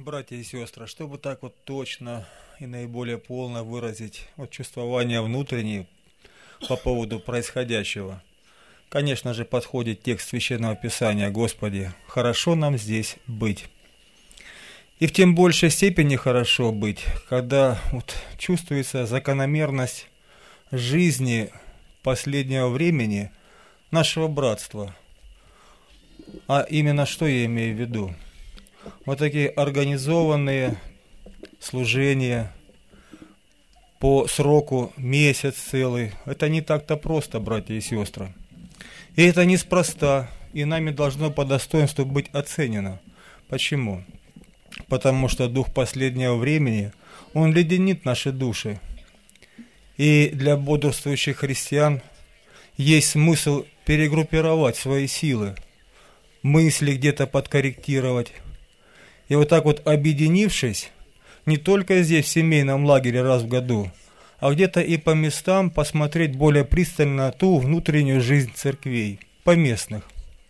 Братья и сестры, чтобы так вот точно и наиболее полно выразить вот чувствование внутреннее по поводу происходящего, конечно же, подходит текст Священного Писания: «Господи, хорошо нам здесь быть». И в тем большей степени хорошо быть, когда вот чувствуется закономерность жизни последнего времени нашего братства. А именно что я имею в виду? Вот такие организованные служения по сроку месяц целый. Это не так-то просто, братья и сестры. И это неспроста, и нами должно по достоинству быть оценено. Почему? Потому что дух последнего времени, он леденит наши души. И для бодрствующих христиан есть смысл перегруппировать свои силы, мысли где-то подкорректировать. И вот так вот объединившись, не только здесь, в семейном лагере раз в году, а где-то и по местам посмотреть более пристально на ту внутреннюю жизнь церквей, поместных.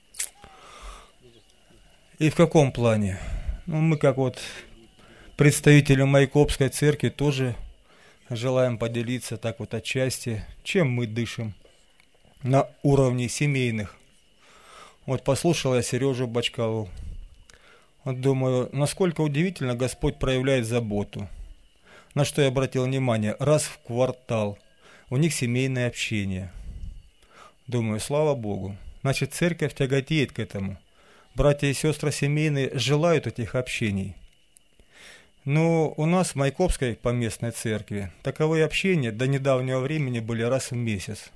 И в каком плане? Ну, мы как вот представители Майкопской церкви тоже желаем поделиться так вот отчасти, чем мы дышим на уровне семейных. Вот послушал я Сережу Бочкалу. Вот думаю, насколько удивительно Господь проявляет заботу. На что я обратил внимание? Раз в квартал у них семейное общение. Думаю, слава Богу. Значит, церковь тяготеет к этому. Братья и сестры семейные желают этих общений. Но у нас в Майкопской поместной церкви таковые общения до недавнего времени были раз в месяц.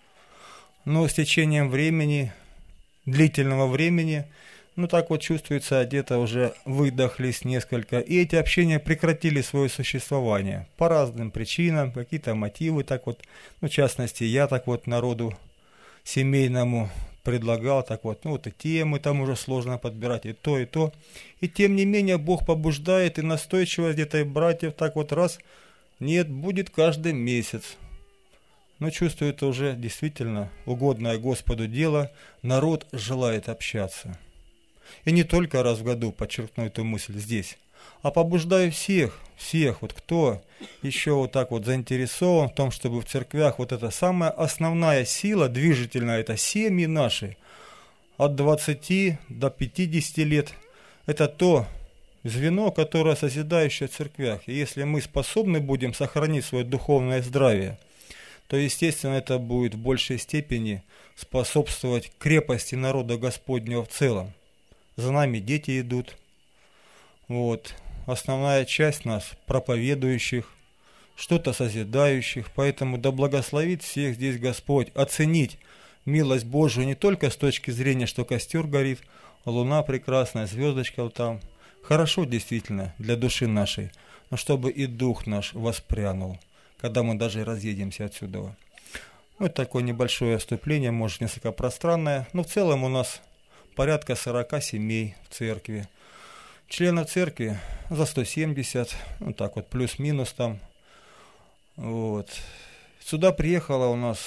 Но с течением времени, длительного времени, ну так вот чувствуется, где-то уже выдохлись несколько, и эти общения прекратили свое существование по разным причинам, какие-то мотивы, так вот, ну в частности, я так вот народу семейному предлагал, так вот, ну вот и темы там уже сложно подбирать, и то, и то. И тем не менее Бог побуждает и настойчивость где-то и братьев так вот раз, нет, будет каждый месяц. Но чувствую, это уже действительно угодное Господу дело, народ желает общаться. И не только раз в году, подчеркну эту мысль здесь, а побуждаю всех, вот кто еще вот так вот заинтересован в том, чтобы в церквях вот эта самая основная сила движительная, это семьи наши, от 20 до 50 лет, это то звено, которое созидающее в церквях. И если мы способны будем сохранить свое духовное здравие, то, естественно, это будет в большей степени способствовать крепости народа Господнего в целом. За нами дети идут. Вот. Основная часть нас проповедующих, что-то созидающих. Поэтому да благословит всех здесь Господь оценить милость Божию не только с точки зрения, что костер горит, луна прекрасная, звездочка вот там. Хорошо действительно для души нашей, но чтобы и дух наш воспрянул, когда мы даже разъедемся отсюда. Ну, это такое небольшое отступление, может несколько пространное, но в целом у нас порядка 40 семей в церкви. Членов церкви за 170, ну так вот, плюс-минус там. Вот. Сюда приехала у нас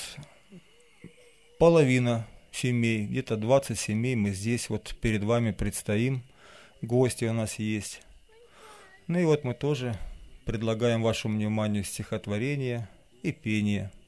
половина семей, где-то 20 семей, мы здесь вот перед вами предстоим, гости у нас есть. Ну и вот мы тоже предлагаем вашему вниманию стихотворение и пение.